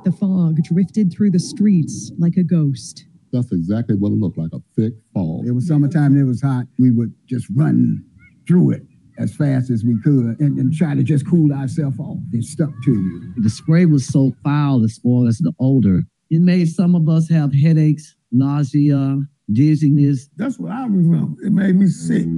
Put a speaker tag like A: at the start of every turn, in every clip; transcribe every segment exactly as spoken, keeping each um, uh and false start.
A: The fog drifted through the streets like a ghost.
B: That's exactly what it looked like, a thick fog.
C: It was summertime and it was hot. We would just run through it as fast as we could and, and try to just cool ourselves off. It stuck to you.
D: The spray was so foul as far as the odor. It made some of us have headaches, nausea, dizziness.
C: That's what I remember. It made me sick.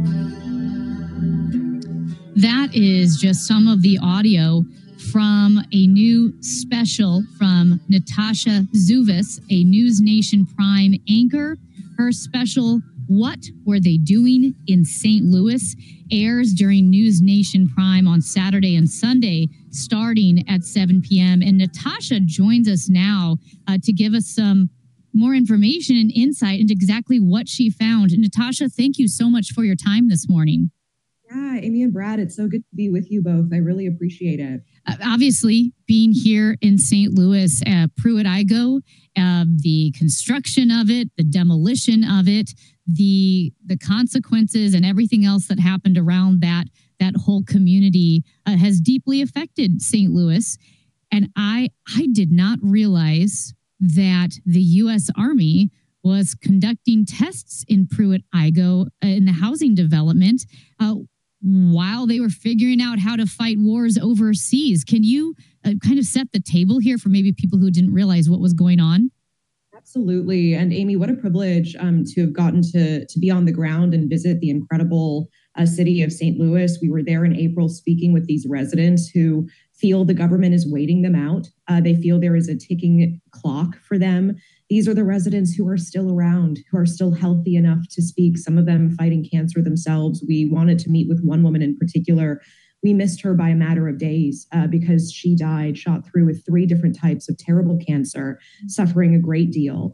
E: That is just some of the audio from a new special from Natasha Zuvis, a News Nation Prime anchor. Her special, What Were They Doing in Saint Louis, airs during News Nation Prime on Saturday and Sunday, starting at seven p.m. And Natasha joins us now uh, to give us some more information and insight into exactly what she found. Natasha, thank you so much for your time this morning.
F: Yeah, Amy and Brad, it's so good to be with you both. I really appreciate it.
E: Uh, obviously, being here in Saint Louis, uh, Pruitt-Igoe, uh, the construction of it, the demolition of it, the the consequences and everything else that happened around that, that whole community uh, has deeply affected Saint Louis. And I I did not realize that the U S Army was conducting tests in Pruitt-Igoe uh, in the housing development uh, while they were figuring out how to fight wars overseas. Can you uh, kind of set the table here for maybe people who didn't realize what was going on?
F: Absolutely. And Amy, what a privilege um, to have gotten to, to be on the ground and visit the incredible uh, city of Saint Louis. We were there in April speaking with these residents who feel the government is waiting them out. Uh, they feel there is a ticking clock for them. These are the residents who are still around, who are still healthy enough to speak, some of them fighting cancer themselves. We wanted to meet with one woman in particular. We missed her by a matter of days uh, because she died, shot through with three different types of terrible cancer, suffering a great deal.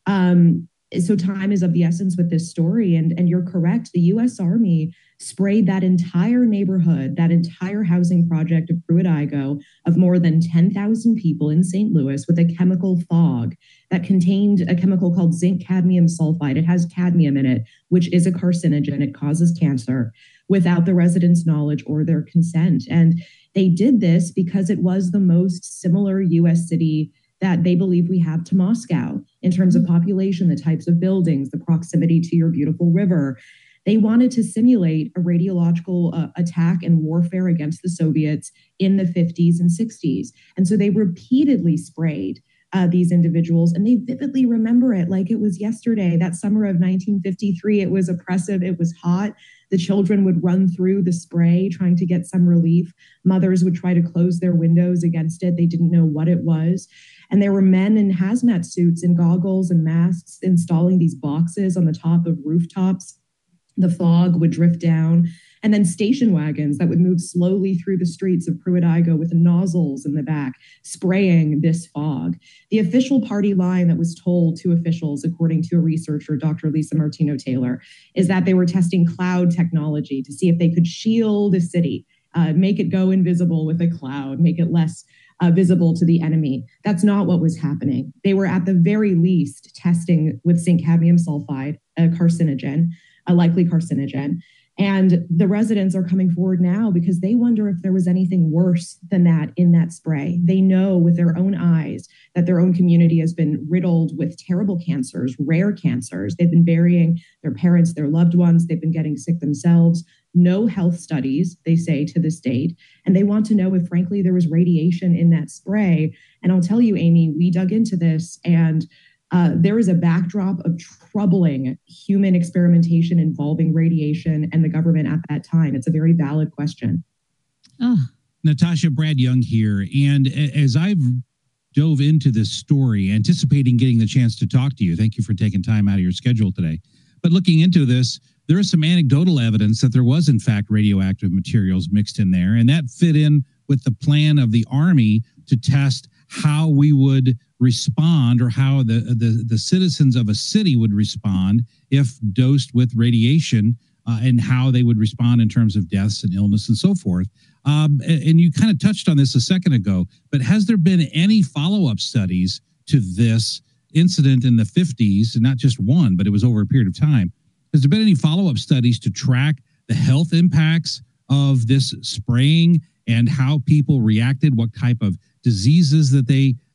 F: Um, so time is of the essence with this story. And, and you're correct. The U S Army sprayed that entire neighborhood, that entire housing project of Pruitt-Igoe of more than ten thousand people in Saint Louis with a chemical fog that contained a chemical called zinc cadmium sulfide. It has cadmium in it, which is a carcinogen. It causes cancer without the residents' knowledge or their consent. And they did this because it was the most similar U S city that they believe we have to Moscow in terms of population, the types of buildings, the proximity to your beautiful river. They wanted to simulate a radiological uh, attack and warfare against the Soviets in the fifties and sixties. And so they repeatedly sprayed uh, these individuals, and they vividly remember it like it was yesterday. That summer of nineteen fifty-three, it was oppressive, it was hot. The children would run through the spray trying to get some relief. Mothers would try to close their windows against it. They didn't know what it was. And there were men in hazmat suits and goggles and masks installing these boxes on the top of rooftops. The fog would drift down, and then station wagons that would move slowly through the streets of Pruitt-Igoe with nozzles in the back, spraying this fog. The official party line that was told to officials, according to a researcher, Doctor Lisa Martino-Taylor, is that they were testing cloud technology to see if they could shield the city, uh, make it go invisible with a cloud, make it less uh, visible to the enemy. That's not what was happening. They were at the very least testing with zinc cadmium sulfide, a carcinogen, a likely carcinogen. And the residents are coming forward now because they wonder if there was anything worse than that in that spray. They know with their own eyes that their own community has been riddled with terrible cancers, rare cancers. They've been burying their parents, their loved ones. They've been getting sick themselves. No health studies, they say, to this date. And they want to know if, frankly, there was radiation in that spray. And I'll tell you, Amy, we dug into this, and Uh, there is a backdrop of troubling human experimentation involving radiation and the government at that time. It's a very valid question.
E: Oh.
G: Natasha, Brad Young here. And as I've dove into this story, anticipating getting the chance to talk to you, thank you for taking time out of your schedule today. But looking into this, there is some anecdotal evidence that there was, in fact, radioactive materials mixed in there. And that fit in with the plan of the Army to test how we would respond, or how the, the, the citizens of a city would respond if dosed with radiation, uh, and how they would respond in terms of deaths and illness and so forth. Um, and, and you kind of touched on this a second ago, but has there been any follow-up studies to this incident in the fifties, and not just one, but it was over a period of time? Has there been any follow-up studies to track the health impacts of this spraying and how people reacted, what type of diseases that they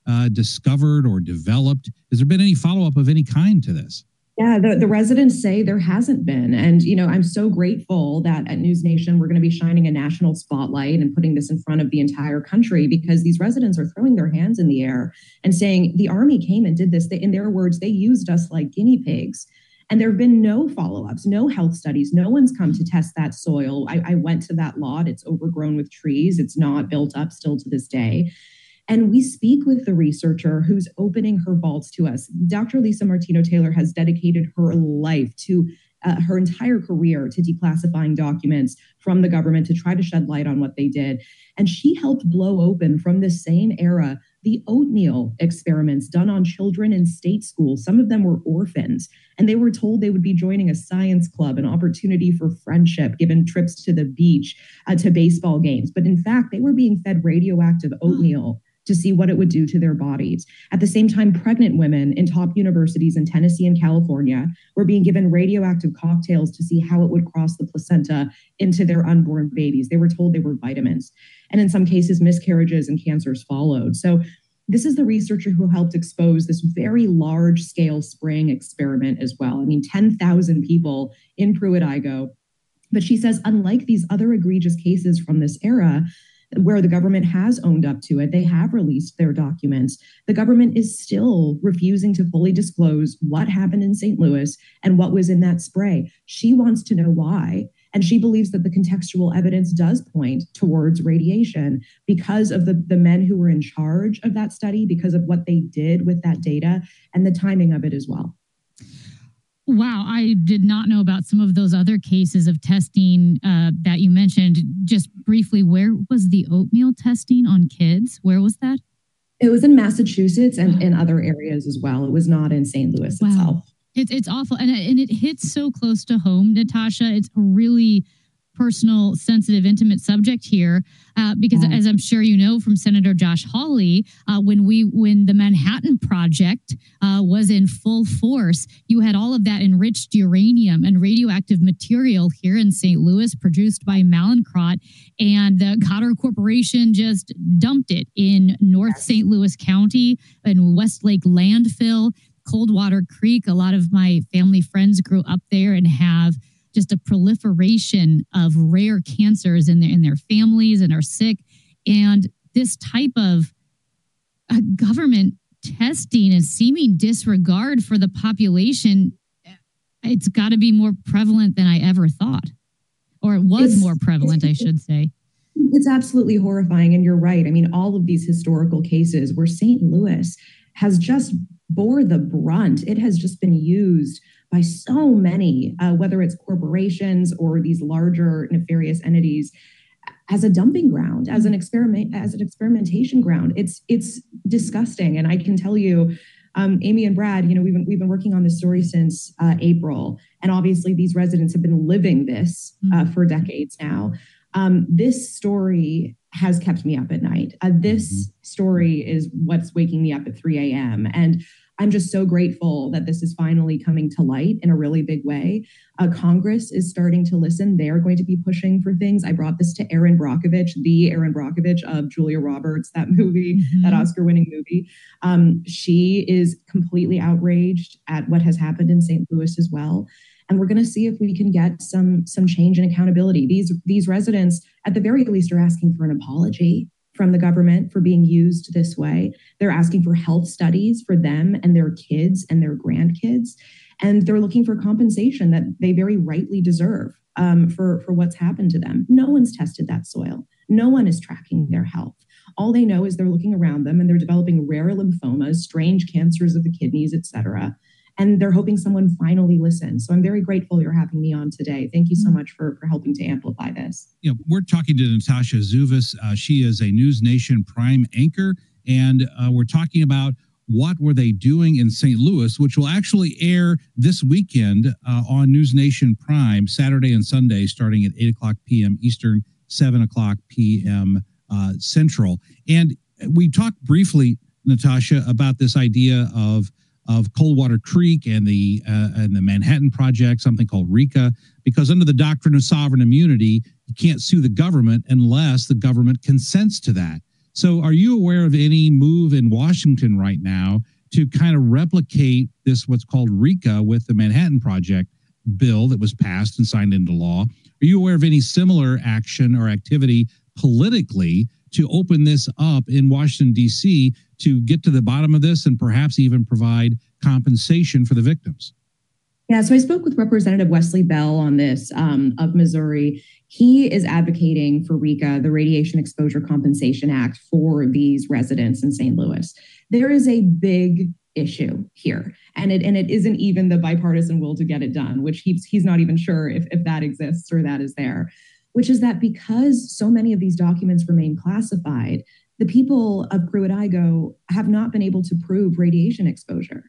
G: uh, discovered or developed? Has there been any follow-up of any kind to this?
F: Yeah, the, the residents say there hasn't been. And, you know, I'm so grateful that at News Nation, we're going to be shining a national spotlight and putting this in front of the entire country, because these residents are throwing their hands in the air and saying the Army came and did this. They, in their words, they used us like guinea pigs. And there have been no follow-ups, no health studies. No one's come to test that soil. I, I went to that lot. It's overgrown with trees. It's not built up still to this day. And we speak with the researcher who's opening her vaults to us. Doctor Lisa Martino-Taylor has dedicated her life to uh, her entire career to declassifying documents from the government to try to shed light on what they did. And she helped blow open from the same era the oatmeal experiments done on children in state schools. Some of them were orphans, and they were told they would be joining a science club, an opportunity for friendship, given trips to the beach, uh, to baseball games. But in fact, they were being fed radioactive oatmeal to see what it would do to their bodies. At the same time, pregnant women in top universities in Tennessee and California were being given radioactive cocktails to see how it would cross the placenta into their unborn babies. They were told they were vitamins. And in some cases, miscarriages and cancers followed. So this is the researcher who helped expose this very large scale spraying experiment as well. I mean, ten thousand people in Pruitt-Igoe. But she says, unlike these other egregious cases from this era, where the government has owned up to it, they have released their documents, the government is still refusing to fully disclose what happened in Saint Louis and what was in that spray. She wants to know why. And she believes that the contextual evidence does point towards radiation because of the, the men who were in charge of that study, because of what they did with that data and the timing of it as well.
E: Wow, I did not know about some of those other cases of testing uh, that you mentioned. Just briefly, where was the oatmeal testing on kids? Where was that?
F: It was in Massachusetts and in other areas as well. It was not in Saint Louis
E: wow.
F: itself.
E: It, it's awful. And, and it hits so close to home, Natasha. It's a really personal, sensitive, intimate subject here, uh, because yeah. as I'm sure you know from Senator Josh Hawley, uh, when we when the Manhattan Project uh, was in full force, you had all of that enriched uranium and radioactive material here in Saint Louis, produced by Mallinckrodt, and the Cotter Corporation just dumped it in North Saint Louis County and Westlake landfill, Coldwater Creek. A lot of my family friends grew up there and have just a proliferation of rare cancers in their in their families and are sick. And this type of uh, government testing and seeming disregard for the population, it's got to be more prevalent than I ever thought. Or it was it's, more prevalent, I should say.
F: It's absolutely horrifying. And you're right. I mean, all of these historical cases where Saint Louis has just bore the brunt. It has just been used by so many, uh, whether it's corporations or these larger nefarious entities, as a dumping ground, as an experiment, as an experimentation ground. It's it's disgusting. And I can tell you, um, Amy and Brad, you know, we've been we've been working on this story since uh, April, and obviously these residents have been living this uh, for decades now. Um, this story has kept me up at night. Uh, this story is what's waking me up at three a.m. And I'm just so grateful that this is finally coming to light in a really big way. Uh, Congress is starting to listen. They are going to be pushing for things. I brought this to Erin Brockovich, the Erin Brockovich of Julia Roberts, that movie, mm-hmm. that Oscar-winning movie. Um, she is completely outraged at what has happened in Saint Louis as well. And we're going to see if we can get some, some change and accountability. These, these residents, at the very least, are asking for an apology from the government for being used this way. They're asking for health studies for them and their kids and their grandkids. And they're looking for compensation that they very rightly deserve um, for, for what's happened to them. No one's tested that soil. No one is tracking their health. All they know is they're looking around them and they're developing rare lymphomas, strange cancers of the kidneys, et cetera. And they're hoping someone finally listens. So I'm very grateful you're having me on today. Thank you so much for, for helping to amplify this.
G: You know, we're talking to Natasha Zuvis. Uh, she is a News Nation Prime anchor, and uh, we're talking about what were they doing in Saint Louis, which will actually air this weekend uh, on News Nation Prime, Saturday and Sunday, starting at eight o'clock p.m. Eastern, seven o'clock p.m. Uh, Central. And we talked briefly, Natasha, about this idea of of Coldwater Creek and the uh, and the Manhattan Project, something called RECA, because under the doctrine of sovereign immunity, you can't sue the government unless the government consents to that. So are you aware of any move in Washington right now to kind of replicate this, what's called RECA with the Manhattan Project bill that was passed and signed into law? Are you aware of any similar action or activity politically to open this up in Washington, D C to get to the bottom of this and perhaps even provide compensation for the victims?
F: Yeah, so I spoke with Representative Wesley Bell on this um, of Missouri. He is advocating for RECA, the Radiation Exposure Compensation Act, for these residents in Saint Louis. There is a big issue here, and it and it isn't even the bipartisan will to get it done, which he's he's not even sure if, if that exists or that is there, which is that because so many of these documents remain classified, the people of Pruitt-Igoe have not been able to prove radiation exposure.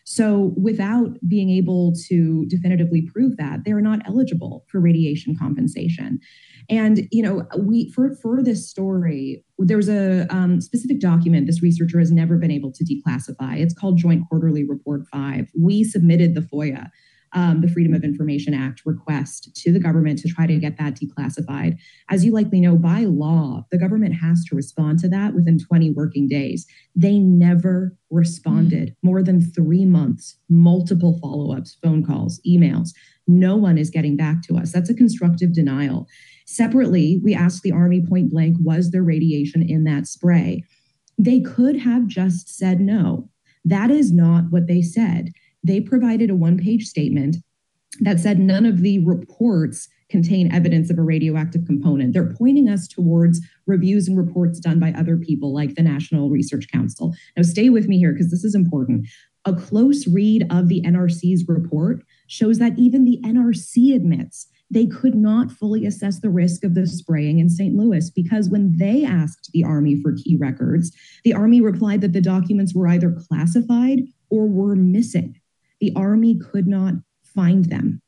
F: So without being able to definitively prove that, they're not eligible for radiation compensation. And, you know, we for, for this story, there's a um, specific document this researcher has never been able to declassify. It's called Joint Quarterly Report five. We submitted the FOIA, um, the Freedom of Information Act request to the government to try to get that declassified. As you likely know, by law, the government has to respond to that within twenty working days. They never responded. More than three months, multiple follow-ups, phone calls, emails. No one is getting back to us. That's a constructive denial. Separately, we asked the Army point blank, was there radiation in that spray? They could have just said no. That is not what they said. They provided a one-page statement that said none of the reports contain evidence of a radioactive component. They're pointing us towards reviews and reports done by other people like the National Research Council. Now, stay with me here because this is important. A close read of the N R C's report shows that even the N R C admits they could not fully assess the risk of the spraying in Saint Louis because when they asked the Army for key records, the Army replied that the documents were either classified or were missing. The Army could not find them.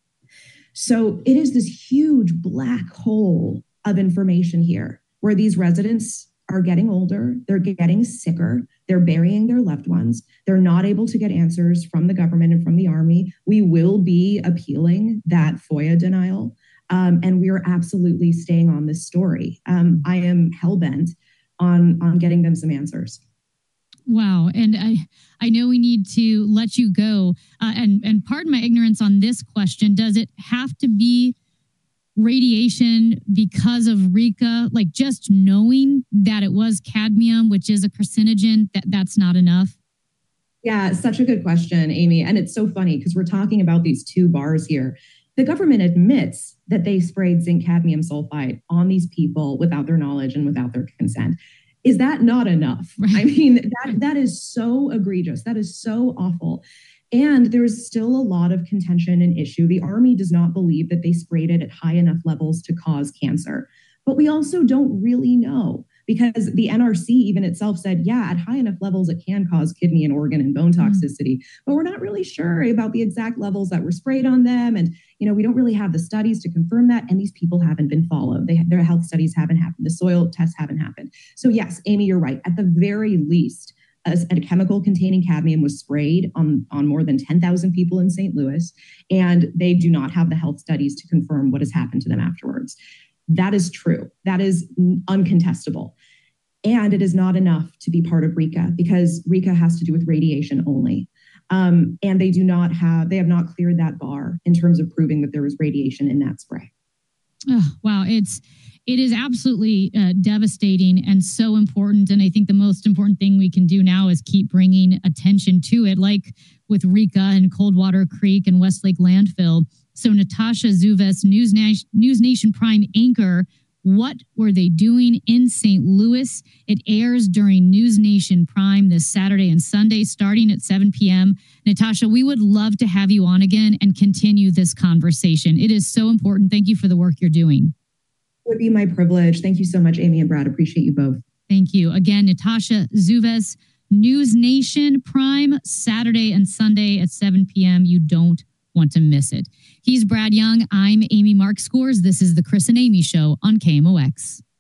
F: So it is this huge black hole of information here where these residents are getting older, they're getting sicker, they're burying their loved ones, they're not able to get answers from the government and from the Army. We will be appealing that FOIA denial, um, and we are absolutely staying on this story. Um, I am hellbent on, on getting them some answers.
E: Wow. And I, I know we need to let you go. Uh, and, and pardon my ignorance on this question. Does it have to be radiation because of RECA? Like just knowing that it was cadmium, which is a carcinogen, that, that's not enough?
F: Yeah, such a good question, Amy. And it's so funny because we're talking about these two bars here. The government admits that they sprayed zinc cadmium sulfide on these people without their knowledge and without their consent. Is that not enough? Right. I mean, that that is so egregious. That is so awful. And there's still a lot of contention and issue. The Army does not believe that they sprayed it at high enough levels to cause cancer. But we also don't really know because the N R C even itself said, yeah, at high enough levels, it can cause kidney and organ and bone toxicity. Mm-hmm. But we're not really sure about the exact levels that were sprayed on them. And, you know, we don't really have the studies to confirm that. And these people haven't been followed. They, their health studies haven't happened. The soil tests haven't happened. So yes, Amy, you're right. At the very least, a, a chemical containing cadmium was sprayed on, on more than ten thousand people in Saint Louis, and they do not have the health studies to confirm what has happened to them afterwards. That is true. That is uncontestable. And it is not enough to be part of RECA because RECA has to do with radiation only. Um, and they do not have, they have not cleared that bar in terms of proving that there was radiation in that spray.
E: Oh, wow. It's, it is absolutely uh, devastating and so important. And I think the most important thing we can do now is keep bringing attention to it, like with RECA and Coldwater Creek and Westlake landfill. So Natasha Zuves, News, Na- News Nation Prime anchor, what were they doing in Saint Louis? It airs during News Nation Prime this Saturday and Sunday, starting at seven p.m. Natasha, we would love to have you on again and continue this conversation. It is so important. Thank you for the work you're doing.
F: It would be my privilege. Thank you so much, Amy and Brad. Appreciate you both.
E: Thank you. Again, Natasha Zuves, News Nation Prime, Saturday and Sunday at seven p.m. You don't want to miss it. He's Brad Young. I'm Amy Markscores. This is the Chris and Amy Show on K M O X.